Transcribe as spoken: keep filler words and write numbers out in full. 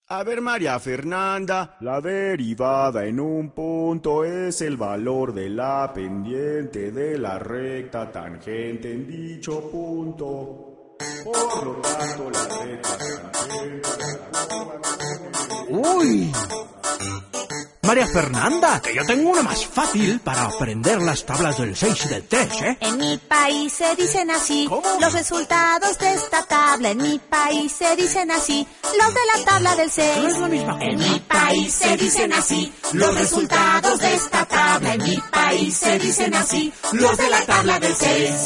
A ver, María Fernanda, la derivada en un punto es el valor de la pendiente de la recta tangente en dicho punto. Por lo tanto, la recta tangente... ¡Uy! María Fernanda, que yo tengo una más fácil para aprender las tablas del seis y del tres, ¿eh? En mi país se dicen así. ¿Cómo? Los resultados de esta tabla. En mi país se dicen así. Los de la tabla del seis. No es la misma cosa. En mi país se dicen así. Los resultados de esta tabla. En mi país se dicen así. Los de la tabla del seis.